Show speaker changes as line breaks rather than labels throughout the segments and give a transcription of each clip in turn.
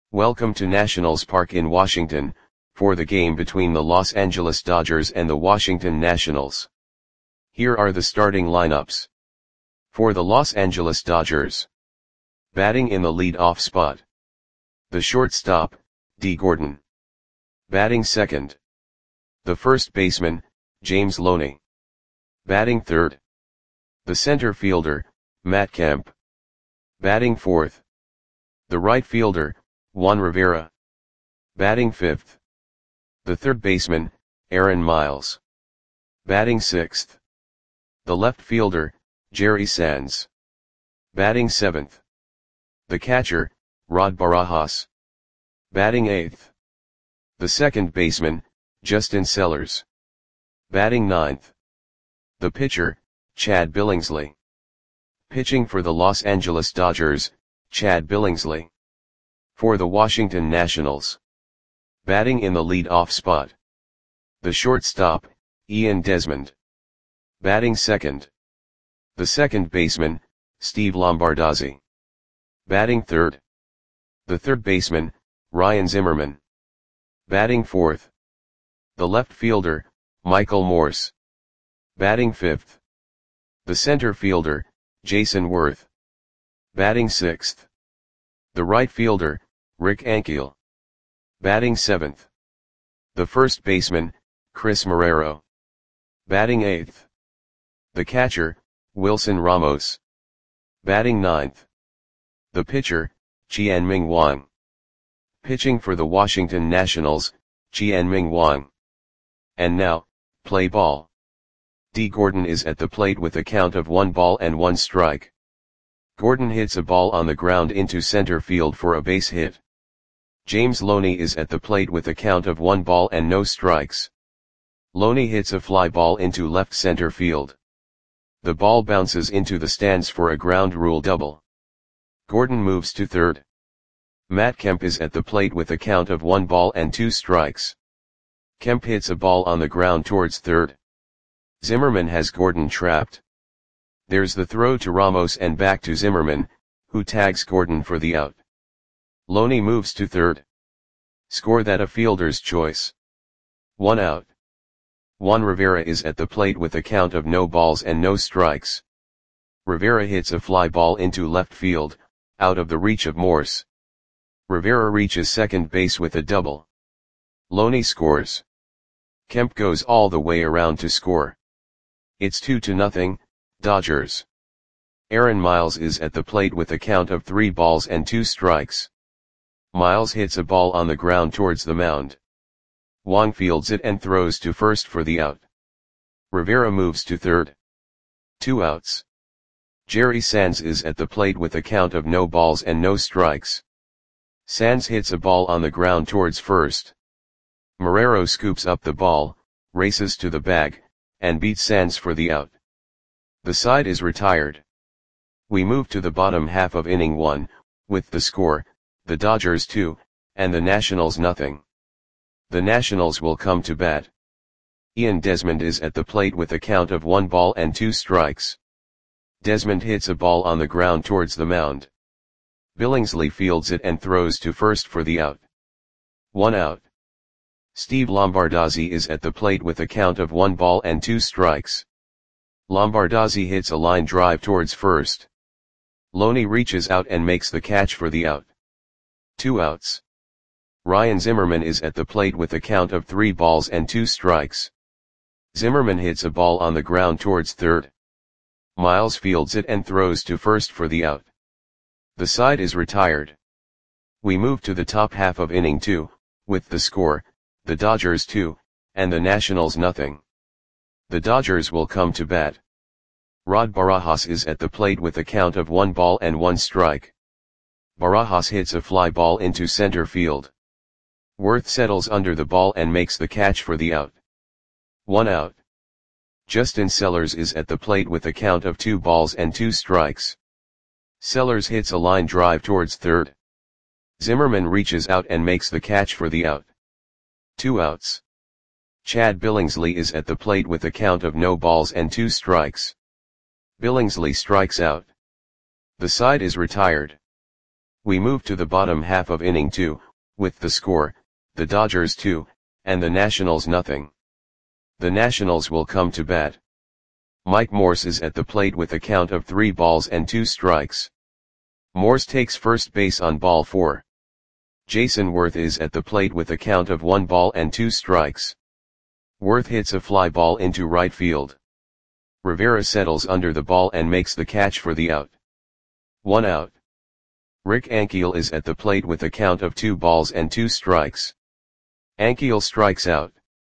Welcome to Nationals Park in Washington, for the game between the Los Angeles Dodgers and the Washington Nationals. Here are the starting lineups. For the Los Angeles Dodgers. Batting in the lead-off spot. The shortstop, Dee Gordon. Batting second. The first baseman, James Loney. Batting third. The center fielder, Matt Kemp. Batting fourth. The right fielder, Juan Rivera. Batting fifth. The third baseman, Aaron Miles. Batting sixth. The left fielder, Jerry Sands. Batting seventh. The catcher, Rod Barajas. Batting eighth. The second baseman, Justin Sellers. Batting ninth. The pitcher, Chad Billingsley. Pitching for the Los Angeles Dodgers, Chad Billingsley. For the Washington Nationals. Batting in the lead-off spot. The shortstop, Ian Desmond. Batting second. The second baseman, Steve Lombardozzi. Batting third. The third baseman, Ryan Zimmerman. Batting fourth. The left fielder, Michael Morse. Batting fifth. The center fielder, Jason Worth. Batting sixth. The right fielder, Rick Ankiel. Batting seventh. The first baseman, Chris Marrero. Batting eighth. The catcher, Wilson Ramos. Batting ninth. The pitcher, Chien-Ming Wang. Pitching for the Washington Nationals, Chien-Ming Wang. And now, play ball. Dee Gordon is at the plate with a count of 1 strike. Gordon hits a ball on the ground into center field for a base hit. James Loney is at the plate with a count of 1 strikes. Loney hits a fly ball into left center field. The ball bounces into the stands for a ground rule double. Gordon moves to third. Matt Kemp is at the plate with a count of 1 strikes. Kemp hits a ball on the ground towards third. Zimmerman has Gordon trapped. There's the throw to Ramos and back to Zimmerman, who tags Gordon for the out. Loney moves to third. Score that a fielder's choice. 1 out. Juan Rivera is at the plate with a count of no balls and no strikes. Rivera hits a fly ball into left field, out of the reach of Morse. Rivera reaches second base with a double. Loney scores. Kemp goes all the way around to score. It's 2-0, Dodgers. Aaron Miles is at the plate with a count of 3 balls and 2 strikes. Miles hits a ball on the ground towards the mound. Wang fields it and throws to first for the out. Rivera moves to third. 2 outs. Jerry Sands is at the plate with a count of no balls and no strikes. Sands hits a ball on the ground towards first. Marrero scoops up the ball, races to the bag, and beats Sands for the out. The side is retired. We move to the bottom half of inning 1, with the score, the Dodgers 2, and the Nationals 0. The Nationals will come to bat. Ian Desmond is at the plate with a count of 1 strikes. Desmond hits a ball on the ground towards the mound. Billingsley fields it and throws to first for the out. 1 out. Steve Lombardozzi is at the plate with a count of 1 strikes. Lombardozzi hits a line drive towards first. Loney reaches out and makes the catch for the out. 2 outs. Ryan Zimmerman is at the plate with a count of 3 balls and 2 strikes. Zimmerman hits a ball on the ground towards third. Miles fields it and throws to first for the out. The side is retired. We move to the top half of inning 2, with the score, the Dodgers 2, and the Nationals 0. The Dodgers will come to bat. Rod Barajas is at the plate with a count of 1 strike. Barajas hits a fly ball into center field. Worth settles under the ball and makes the catch for the out. 1 out. Justin Sellers is at the plate with a count of 2 balls and 2 strikes. Sellers hits a line drive towards third. Zimmerman reaches out and makes the catch for the out. 2 outs. Chad Billingsley is at the plate with a count of no balls and 2 strikes. Billingsley strikes out. The side is retired. We move to the bottom half of inning 2, with the score, the Dodgers 2, and the Nationals nothing. The Nationals will come to bat. Mike Morse is at the plate with a count of 3 balls and 2 strikes. Morse takes first base on ball 4. Jason Worth is at the plate with a count of 1 ball and 2 strikes. Worth hits a fly ball into right field. Rivera settles under the ball and makes the catch for the out. 1 out. Rick Ankiel is at the plate with a count of 2 balls and 2 strikes. Ankiel strikes out.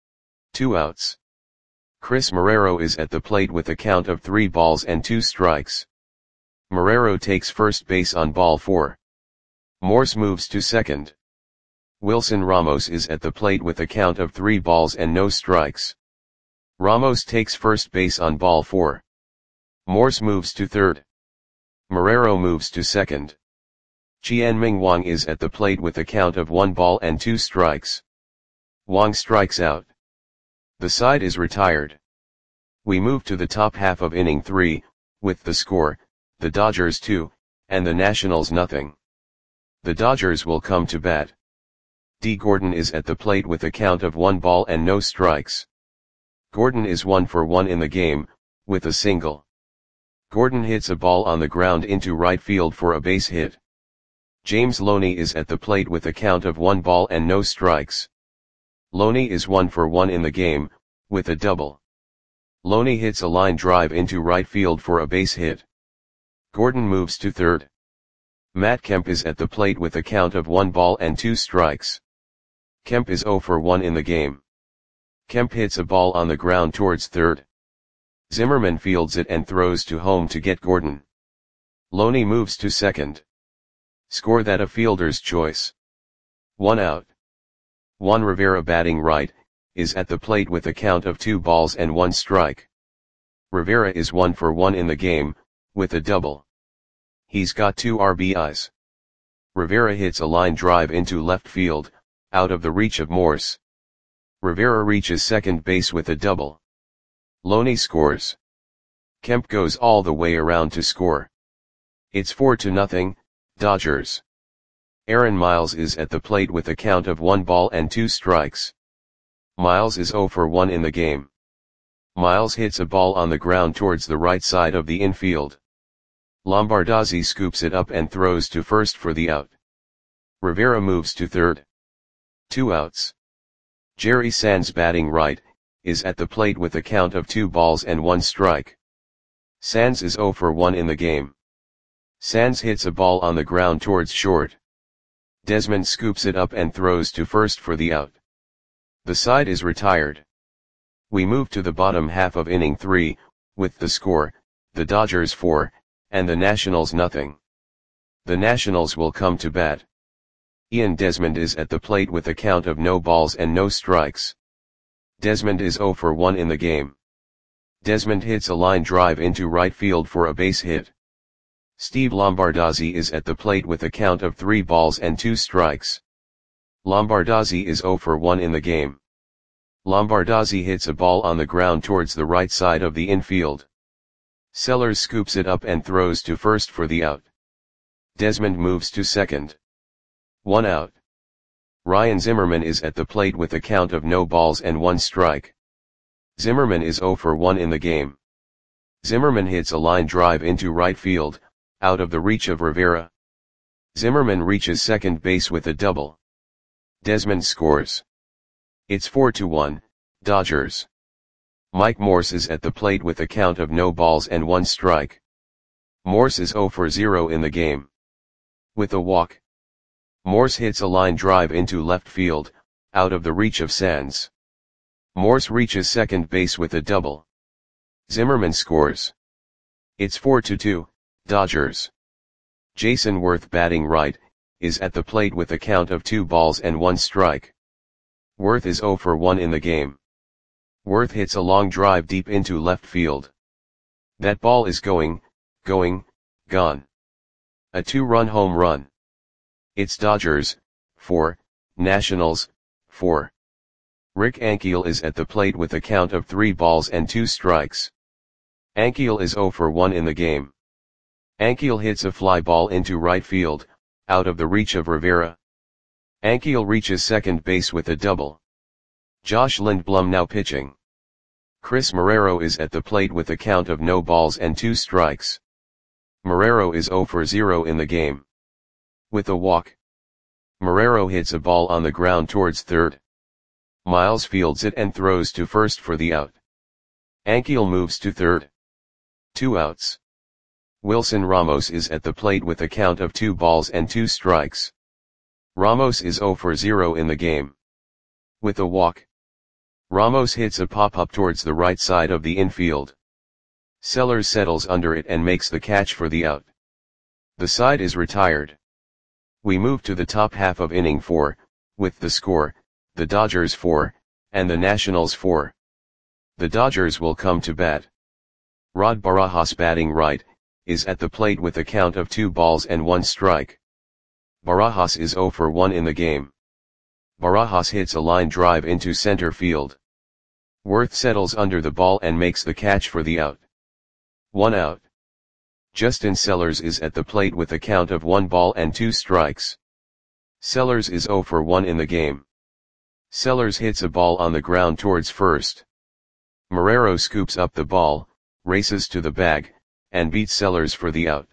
2 outs. Chris Marrero is at the plate with a count of 3 balls and 2 strikes. Marrero takes first base on ball 4. Morse moves to second. Wilson Ramos is at the plate with a count of 3 balls and no strikes. Ramos takes first base on ball 4. Morse moves to third. Marrero moves to second. Chien-Ming Wang is at the plate with a count of 1 ball and 2 strikes. Wang strikes out. The side is retired. We move to the top half of inning 3, with the score, the Dodgers 2, and the Nationals nothing. The Dodgers will come to bat. D. Gordon is at the plate with a count of 1 ball and no strikes. Gordon is 1 for 1 in the game, with a single. Gordon hits a ball on the ground into right field for a base hit. James Loney is at the plate with a count of 1 ball and no strikes. Loney is 1 for 1 in the game, with a double. Loney hits a line drive into right field for a base hit. Gordon moves to third. Matt Kemp is at the plate with a count of 1 ball and 2 strikes. Kemp is 0 for 1 in the game. Kemp hits a ball on the ground towards third. Zimmerman fields it and throws to home to get Gordon. Loney moves to second. Score that a fielder's choice. 1 out. Juan Rivera batting right, is at the plate with a count of 2 balls and 1 strike. Rivera is 1 for 1 in the game, with a double. He's got 2 RBIs. Rivera hits a line drive into left field, out of the reach of Morse. Rivera reaches second base with a double. Loney scores. Kemp goes all the way around to score. It's 4-0, Dodgers. Aaron Miles is at the plate with a count of 1 ball and 2 strikes. Miles is 0 for 1 in the game. Miles hits a ball on the ground towards the right side of the infield. Lombardozzi scoops it up and throws to first for the out. Rivera moves to third. 2 outs. Jerry Sands batting right, is at the plate with a count of 2 balls and 1 strike. Sands is 0 for 1 in the game. Sands hits a ball on the ground towards short. Desmond scoops it up and throws to first for the out. The side is retired. We move to the bottom half of inning 3, with the score, the Dodgers 4, and the Nationals nothing. The Nationals will come to bat. Ian Desmond is at the plate with a count of no balls and no strikes. Desmond is 0 for 1 in the game. Desmond hits a line drive into right field for a base hit. Steve Lombardozzi is at the plate with a count of 3 balls and 2 strikes. Lombardozzi is 0 for 1 in the game. Lombardozzi hits a ball on the ground towards the right side of the infield. Sellers scoops it up and throws to first for the out. Desmond moves to second. 1 out. Ryan Zimmerman is at the plate with a count of no balls and 1 strike. Zimmerman is 0 for 1 in the game. Zimmerman hits a line drive into right field, out of the reach of Rivera. Zimmerman reaches second base with a double. Desmond scores. It's 4-1, Dodgers. Mike Morse is at the plate with a count of no balls and 1 strike. Morse is 0 for 0 in the game. With a walk. Morse hits a line drive into left field, out of the reach of Sands. Morse reaches second base with a double. Zimmerman scores. It's 4-2, Dodgers. Jason Worth batting right, is at the plate with a count of 2 balls and 1 strike. Worth is 0 for 1 in the game. Worth hits a long drive deep into left field. That ball is gone. A 2-run home run. It's Dodgers, 4, Nationals, 4. Rick Ankiel is at the plate with a count of 3 balls and 2 strikes. Ankiel is 0 for 1 in the game. Ankiel hits a fly ball into right field, out of the reach of Rivera. Ankiel reaches second base with a double. Josh Lindblom now pitching. Chris Marrero is at the plate with a count of no balls and 2 strikes. Marrero is 0 for 0 in the game. With a walk, Marrero hits a ball on the ground towards third. Miles fields it and throws to first for the out. Ankiel moves to third. 2 outs. Wilson Ramos is at the plate with a count of 2 balls and 2 strikes. Ramos is 0 for 0 in the game. With a walk, Ramos hits a pop-up towards the right side of the infield. Sellers settles under it and makes the catch for the out. The side is retired. We move to the top half of inning 4, with the score, the Dodgers 4, and the Nationals 4. The Dodgers will come to bat. Rod Barajas, batting right, is at the plate with a count of 2 balls and 1 strike. Barajas is 0 for 1 in the game. Barajas hits a line drive into center field. Worth settles under the ball and makes the catch for the out. 1 out. Justin Sellers is at the plate with a count of 1 ball and 2 strikes. Sellers is 0 for 1 in the game. Sellers hits a ball on the ground towards first. Marrero scoops up the ball, races to the bag, and beats Sellers for the out.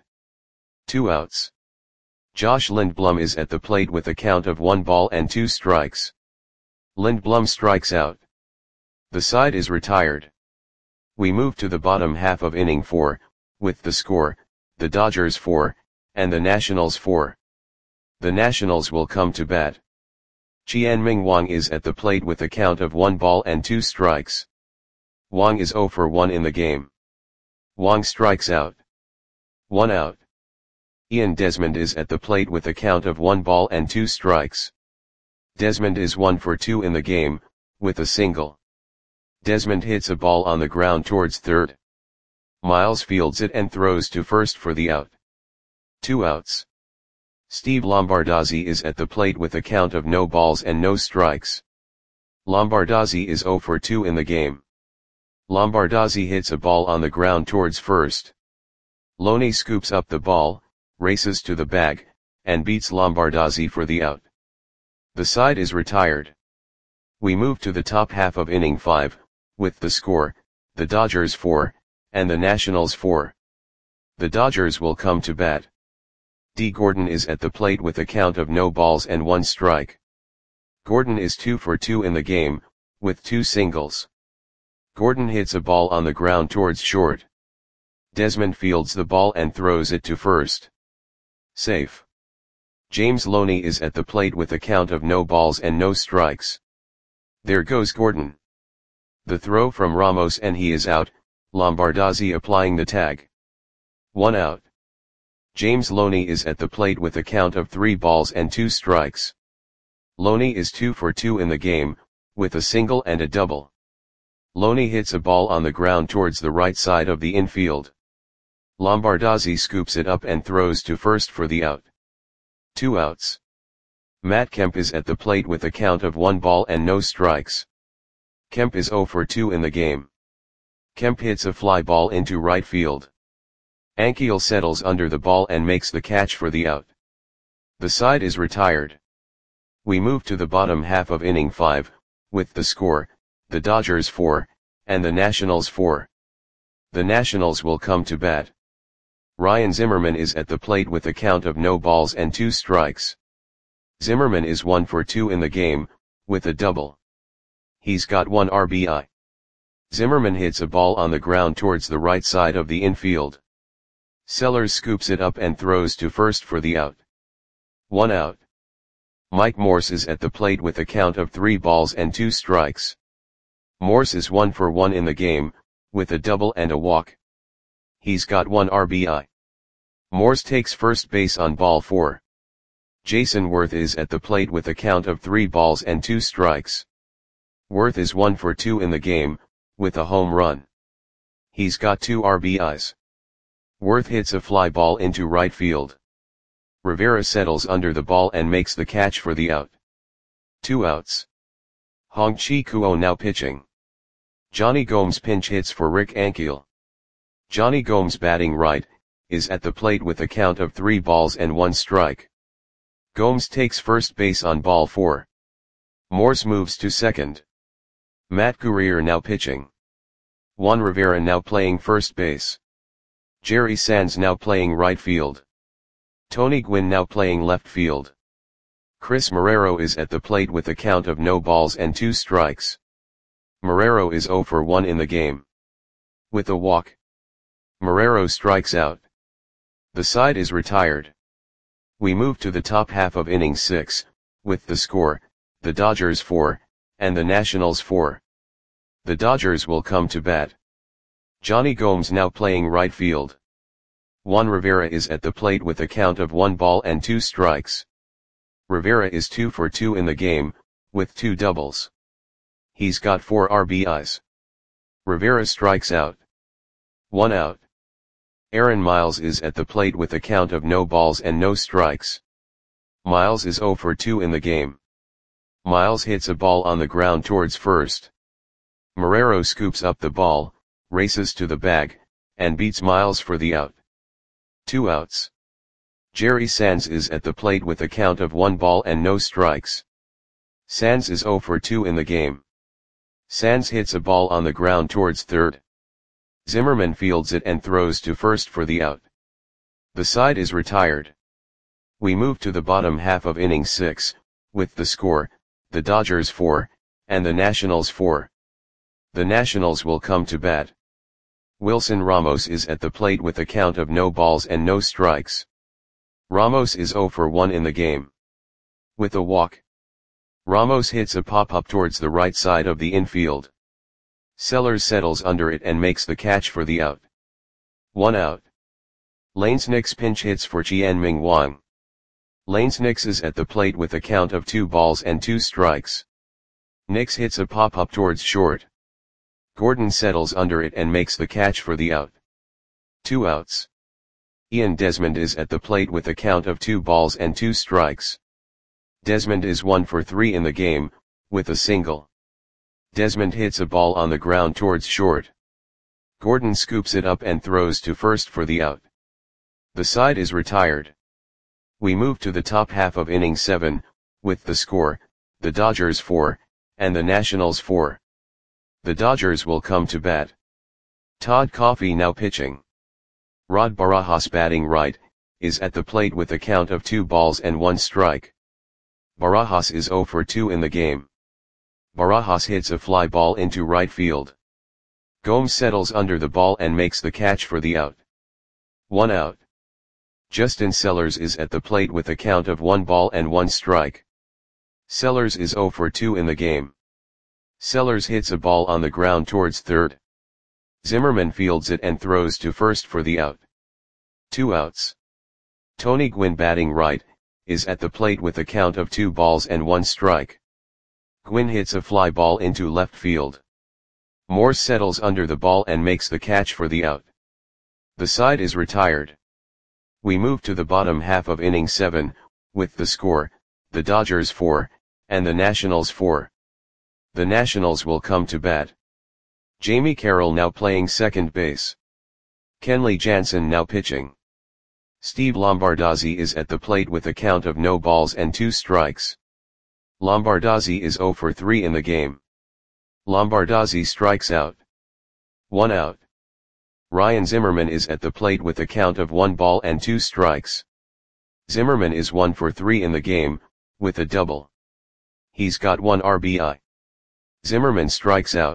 2 outs. Josh Lindblom is at the plate with a count of 1 ball and 2 strikes. Lindblom strikes out. The side is retired. We move to the bottom half of inning 4, with the score, the Dodgers 4, and the Nationals 4. The Nationals will come to bat. Chien-Ming Wang is at the plate with a count of 1 ball and 2 strikes. Wang is 0 for 1 in the game. Wang strikes out. 1 out. Ian Desmond is at the plate with a count of 1 ball and 2 strikes. Desmond is 1 for 2 in the game, with a single. Desmond hits a ball on the ground towards third. Miles fields it and throws to first for the out. 2 outs. Steve Lombardozzi is at the plate with a count of no balls and no strikes. Lombardozzi is 0 for 2 in the game. Lombardozzi hits a ball on the ground towards first. Loney scoops up the ball, races to the bag, and beats Lombardozzi for the out. The side is retired. We move to the top half of inning 5, with the score, the Dodgers 4, and the Nationals 4. The Dodgers will come to bat. D. Gordon is at the plate with a count of no balls and 1 strike. Gordon is 2 for 2 in the game, with 2 singles. Gordon hits a ball on the ground towards short. Desmond fields the ball and throws it to first. Safe. James Loney is at the plate with a count of no balls and no strikes. There goes Gordon. The throw from Ramos and he is out, Lombardozzi applying the tag. 1 out. James Loney is at the plate with a count of 3 balls and 2 strikes. Loney is 2 for 2 in the game, with a single and a double. Loney hits a ball on the ground towards the right side of the infield. Lombardozzi scoops it up and throws to first for the out. 2 outs. Matt Kemp is at the plate with a count of 1 ball and no strikes. Kemp is 0 for 2 in the game. Kemp hits a fly ball into right field. Ankiel settles under the ball and makes the catch for the out. The side is retired. We move to the bottom half of inning 5, with the score, the Dodgers 4, and the Nationals 4. The Nationals will come to bat. Ryan Zimmerman is at the plate with a count of no balls and 2 strikes. Zimmerman is 1 for 2 in the game, with a double. He's got 1 RBI. Zimmerman hits a ball on the ground towards the right side of the infield. Sellers scoops it up and throws to first for the out. 1 out. Mike Morse is at the plate with a count of 3 balls and 2 strikes. Morse is 1 for 1 in the game, with a double and a walk. He's got 1 RBI. Morse takes first base on ball 4. Jason Worth is at the plate with a count of 3 balls and 2 strikes. Worth is 1 for 2 in the game, with a home run. He's got 2 RBIs. Worth hits a fly ball into right field. Rivera settles under the ball and makes the catch for the out. 2 outs. Hong-Chi Kuo now pitching. Johnny Gomes pinch hits for Rick Ankiel. Johnny Gomes, batting right, is at the plate with a count of 3 balls and 1 strike. Gomes takes first base on ball 4. Morse moves to second. Matt Guerrier now pitching. Juan Rivera now playing first base. Jerry Sands now playing right field. Tony Gwynn now playing left field. Chris Marrero is at the plate with a count of no balls and 2 strikes. Marrero is 0 for 1 in the game. With a walk, Marrero strikes out. The side is retired. We move to the top half of inning 6, with the score, the Dodgers 4, and the Nationals 4. The Dodgers will come to bat. Johnny Gomes now playing right field. Juan Rivera is at the plate with a count of 1 ball and 2 strikes. Rivera is 2 for 2 in the game, with 2 doubles. He's got 4 RBIs. Rivera strikes out. 1 out. Aaron Miles is at the plate with a count of no balls and no strikes. Miles is 0 for 2 in the game. Miles hits a ball on the ground towards first. Marrero scoops up the ball, races to the bag, and beats Miles for the out. 2 outs. Jerry Sands is at the plate with a count of 1 ball and no strikes. Sands is 0 for 2 in the game. Sands hits a ball on the ground towards third. Zimmerman fields it and throws to first for the out. The side is retired. We move to the bottom half of inning 6, with the score, the Dodgers 4, and the Nationals 4. The Nationals will come to bat. Wilson Ramos is at the plate with a count of no balls and no strikes. Ramos is 0 for 1 in the game. With a walk, Ramos hits a pop-up towards the right side of the infield. Sellers settles under it and makes the catch for the out. 1 out. Lanes Nix pinch hits for Chien-Ming Wang. Lanes Nix is at the plate with a count of 2 balls and 2 strikes. Nix hits a pop-up towards short. Gordon settles under it and makes the catch for the out. 2 outs. Ian Desmond is at the plate with a count of 2 balls and 2 strikes. Desmond is 1 for 3 in the game, with a single. Desmond hits a ball on the ground towards short. Gordon scoops it up and throws to first for the out. The side is retired. We move to the top half of inning 7, with the score, the Dodgers 4, and the Nationals 4. The Dodgers will come to bat. Todd Coffey now pitching. Rod Barajas batting right, is at the plate with a count of 2 balls and 1 strike. Barajas is 0 for 2 in the game. Barajas hits a fly ball into right field. Gomes settles under the ball and makes the catch for the out. 1 out. Justin Sellers is at the plate with a count of 1 ball and 1 strike. Sellers is 0 for 2 in the game. Sellers hits a ball on the ground towards third. Zimmerman fields it and throws to first for the out. 2 outs. Tony Gwynn batting right, is at the plate with a count of 2 balls and 1 strike. Gwynn hits a fly ball into left field. Morse settles under the ball and makes the catch for the out. The side is retired. We move to the bottom half of inning 7, with the score, the Dodgers 4, and the Nationals 4. The Nationals will come to bat. Jamie Carroll now playing second base. Kenley Jansen now pitching. Steve Lombardozzi is at the plate with a count of no balls and 2 strikes. Lombardozzi is 0 for 3 in the game. Lombardozzi strikes out. 1 out. Ryan Zimmerman is at the plate with a count of 1 ball and 2 strikes. Zimmerman is 1 for 3 in the game, with a double. He's got 1 RBI. Zimmerman strikes out.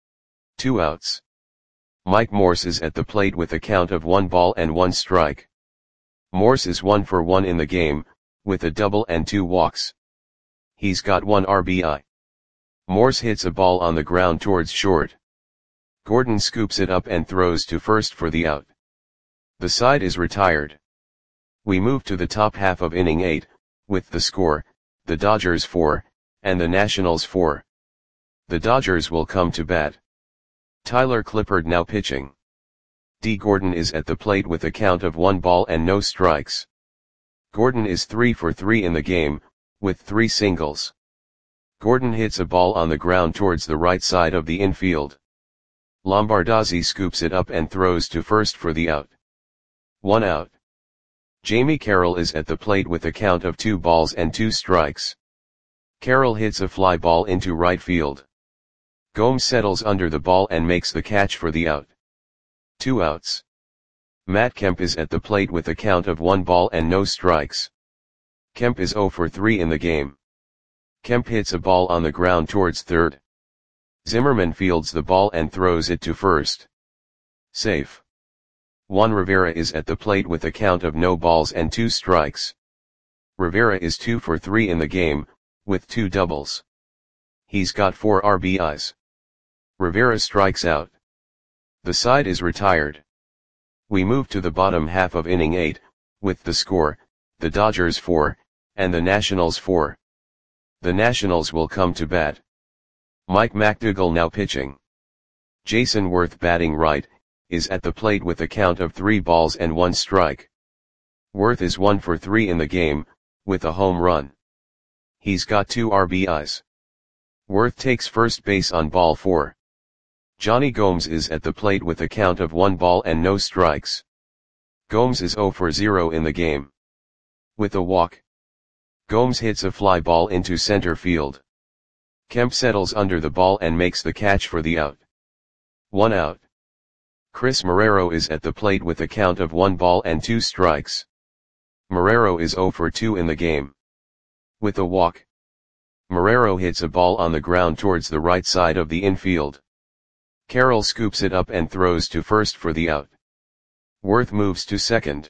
2 outs. Mike Morse is at the plate with a count of 1 ball and 1 strike. Morse is 1 for 1 in the game, with a double and 2 walks. He's got 1 RBI. Morse hits a ball on the ground towards short. Gordon scoops it up and throws to first for the out. The side is retired. We move to the top half of inning 8, with the score, the Dodgers 4, and the Nationals 4. The Dodgers will come to bat. Tyler Clippard now pitching. D. Gordon is at the plate with a count of 1 ball and no strikes. Gordon is 3 for 3 in the game, with 3 singles. Gordon hits a ball on the ground towards the right side of the infield. Lombardozzi scoops it up and throws to first for the out. 1 out. Jamie Carroll is at the plate with a count of 2 balls and 2 strikes. Carroll hits a fly ball into right field. Gomes settles under the ball and makes the catch for the out. 2 outs. Matt Kemp is at the plate with a count of 1 ball and no strikes. Kemp is 0 for 3 in the game. Kemp hits a ball on the ground towards third. Zimmerman fields the ball and throws it to first. Safe. Juan Rivera is at the plate with a count of no balls and 2 strikes. Rivera is 2 for 3 in the game, with 2 doubles. He's got 4 RBIs. Rivera strikes out. The side is retired. We move to the bottom half of inning 8, with the score, the Dodgers 4, and the Nationals 4. The Nationals will come to bat. Mike McDougall now pitching. Jason Worth batting right, is at the plate with a count of 3 balls and 1 strike. Worth is 1 for 3 in the game, with a home run. He's got 2 RBIs. Worth takes first base on ball 4. Johnny Gomes is at the plate with a count of 1 ball and no strikes. Gomes is 0 for 0 in the game. With a walk. Gomes hits a fly ball into center field. Kemp settles under the ball and makes the catch for the out. 1 out. Chris Marrero is at the plate with a count of 1 ball and 2 strikes. Marrero is 0 for 2 in the game. With a walk. Marrero hits a ball on the ground towards the right side of the infield. Carroll scoops it up and throws to first for the out. Worth moves to second.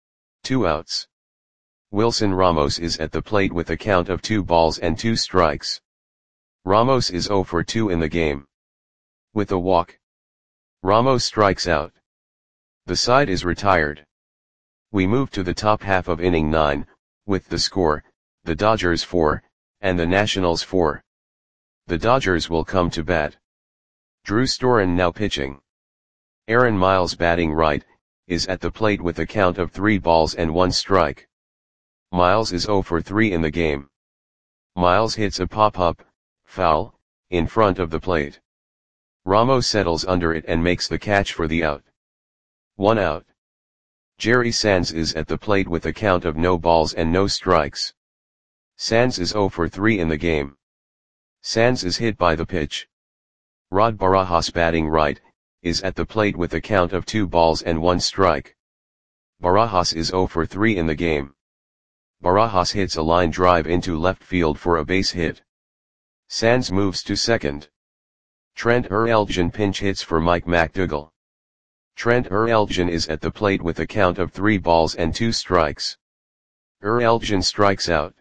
2 outs. Wilson Ramos is at the plate with a count of 2 balls and 2 strikes. Ramos is 0 for 2 in the game. With a walk. Ramos strikes out. The side is retired. We move to the top half of inning 9, with the score, the Dodgers 4, and the Nationals 4. The Dodgers will come to bat. Drew Storen now pitching. Aaron Miles batting right, is at the plate with a count of 3 balls and 1 strike. Miles is 0 for 3 in the game. Miles hits a pop-up, foul, in front of the plate. Ramos settles under it and makes the catch for the out. 1 out. Jerry Sands is at the plate with a count of no balls and no strikes. Sands is 0 for 3 in the game. Sands is hit by the pitch. Rod Barajas batting right, is at the plate with a count of 2 balls and 1 strike. Barajas is 0 for 3 in the game. Barajas hits a line drive into left field for a base hit. Sands moves to second. Trent Ereljan pinch hits for Mike McDougall. Trent Ereljan is at the plate with a count of 3 balls and 2 strikes. Ereljan strikes out.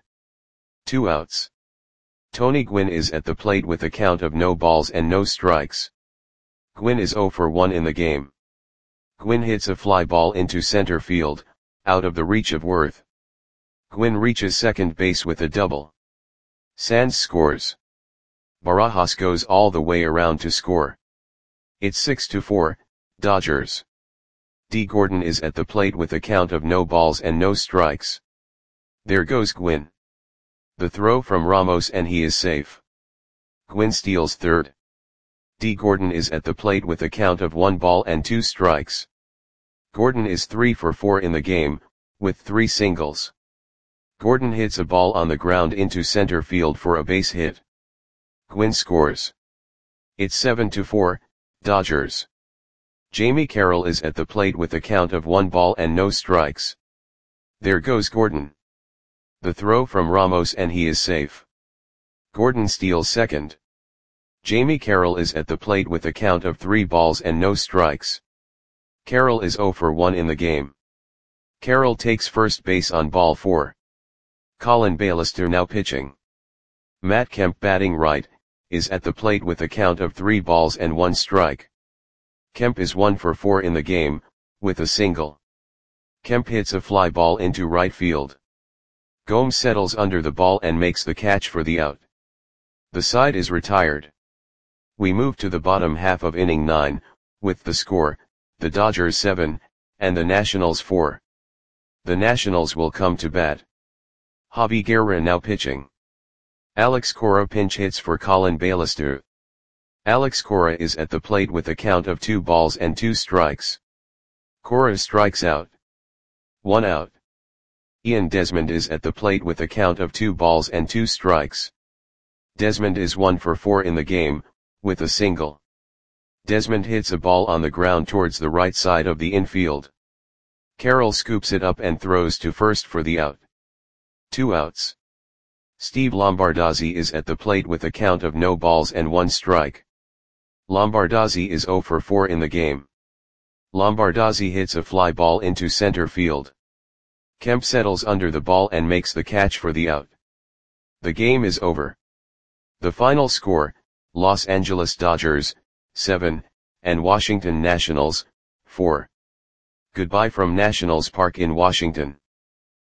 2 outs. Tony Gwynn is at the plate with a count of no balls and no strikes. Gwynn is 0 for 1 in the game. Gwynn hits a fly ball into center field, out of the reach of Worth. Gwynn reaches second base with a double. Sands scores. Barajas goes all the way around to score. It's 6-4, Dodgers. D. Gordon is at the plate with a count of no balls and no strikes. There goes Gwynn. The throw from Ramos and he is safe. Gwynn steals third. D. Gordon is at the plate with a count of 1 ball and 2 strikes. Gordon is 3 for 4 in the game, with 3 singles. Gordon hits a ball on the ground into center field for a base hit. Gwynn scores. It's 7-4, Dodgers. Jamie Carroll is at the plate with a count of 1 ball and no strikes. There goes Gordon. The throw from Ramos and he is safe. Gordon steals second. Jamie Carroll is at the plate with a count of 3 balls and no strikes. Carroll is 0 for 1 in the game. Carroll takes first base on ball 4. Colin Bailister now pitching. Matt Kemp batting right, is at the plate with a count of 3 balls and 1 strike. Kemp is 1 for 4 in the game, with a single. Kemp hits a fly ball into right field. Gomes settles under the ball and makes the catch for the out. The side is retired. We move to the bottom half of inning 9, with the score, the Dodgers 7, and the Nationals 4. The Nationals will come to bat. Javi Guerra now pitching. Alex Cora pinch hits for Colin Bailister. Alex Cora is at the plate with a count of 2 balls and 2 strikes. Cora strikes out. 1 out. Ian Desmond is at the plate with a count of 2 balls and 2 strikes. Desmond is 1 for 4 in the game, with a single. Desmond hits a ball on the ground towards the right side of the infield. Carroll scoops it up and throws to first for the out. 2 outs. Steve Lombardozzi is at the plate with a count of no balls and 1 strike. Lombardozzi is 0 for 4 in the game. Lombardozzi hits a fly ball into center field. Kemp settles under the ball and makes the catch for the out. The game is over. The final score, Los Angeles Dodgers, 7, and Washington Nationals, 4. Goodbye from Nationals Park in Washington.